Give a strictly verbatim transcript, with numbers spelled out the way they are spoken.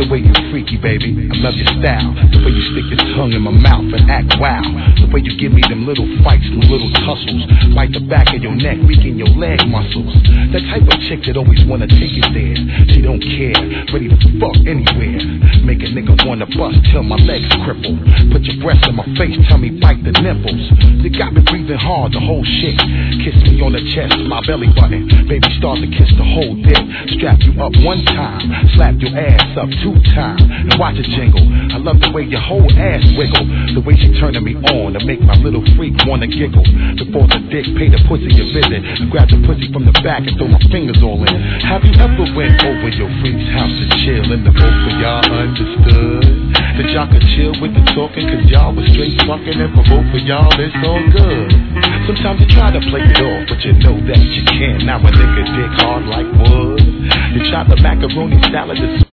the way you freaky, baby. I love your style. The way you stick your tongue in my mouth and act wild. The way you give me them little fights, them little tussles. Bite the back of your neck, weaken your leg muscles. That type of chick that always wanna take it there. She don't care, ready to fuck anywhere. Make a nigga wanna bust till my legs cripple. Put your breast in my face, tell me bite the nipples. You got me breathing hard, the whole shit. Kiss me on the chest, my belly button. Baby, start to kiss the whole dick. Strap you up one time, slap your ass up two times, and watch it jingle. I love the way your whole ass wiggle. The way she turning me on to make my little freak wanna giggle. Before the dick, pay the pussy a visit. I grab the pussy from the back and throw my fingers all in. Have you ever went over your freak's house to chill and the both of y'all understood that y'all could chill with the talking cause y'all was straight fucking, and for both of y'all it's all good. Sometimes you try to play it off, but you know that you can't. Now a nigga dick hard like wood. You try the macaroni salad.